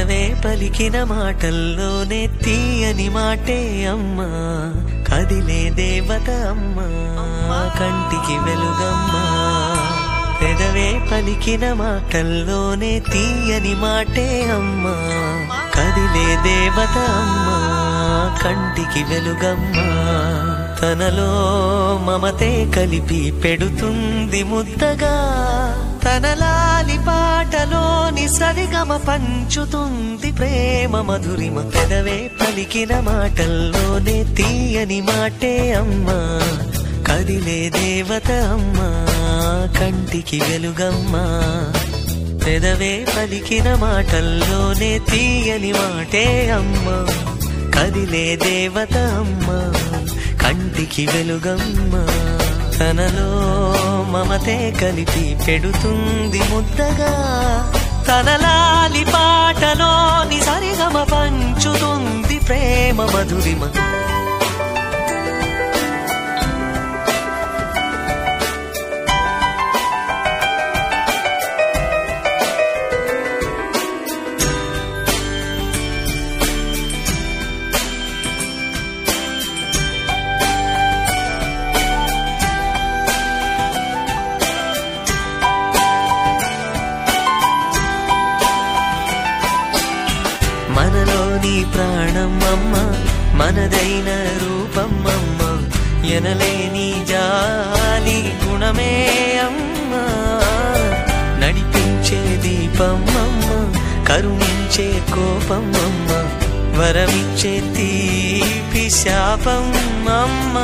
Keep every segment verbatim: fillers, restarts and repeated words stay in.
పెదవే పలికిన మాటల్లోనే తీయని మాటే అమ్మా, కదిలే దేవత అమ్మా, కంటికి వెలుగమ్మా. పెదవే పలికిన మాటల్లోనే తీయని మాటే అమ్మా, కదిలే దేవత అమ్మా, కంటికి వెలుగమ్మా. తనలో మమతే కలిపి పెడుతుంది ముద్దగా, తన లాలి పాటలోని సరిగమ పంచుతుంది ప్రేమ మధురిమ. పెదవే పలికిన మాటల్లోనే తీయని మాటే అమ్మా, కదిలే దేవత అమ్మా, కంటికి వెలుగమ్మా. పెదవే పలికిన మాటల్లోనే తీయని మాటే అమ్మా, కదిలే దేవత అమ్మా, కంటికి వెలుగమ్మా. తనలో మమతే కలిపి పెడుతుంది ముద్దగా, తన లాలి పాటలోని సరిగమ పంచుతుంది ప్రేమ మధురిమ. మనలోని ప్రాణం అమ్మ, మనదైన రూపం అమ్మ, ఎనలేని జాలి గుణమే అమ్మ. నడిపించే దీపం అమ్మ, కరుణించే కోపం అమ్మ, వరమిచ్చే తీపి శాపం అమ్మ.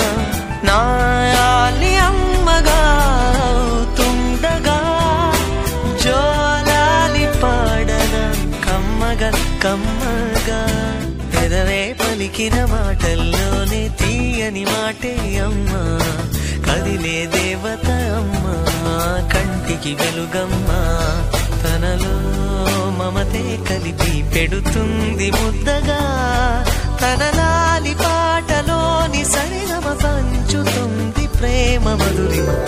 నాయాలి అమ్మగా తుండగా, జోలాలి పాడన కమ్మగా కమ్మగా. పెదవే పలికిన మాటల్లోనే తీయని మాటే అమ్మా, కదిలే దేవత అమ్మా, కంటికి వెలుగమ్మా. తనలో మమతే కలిపి పెడుతుంది ముద్దగా, తన లాలి పాటలోని సరిగమ పంచుతుంది ప్రేమ మధురిమ.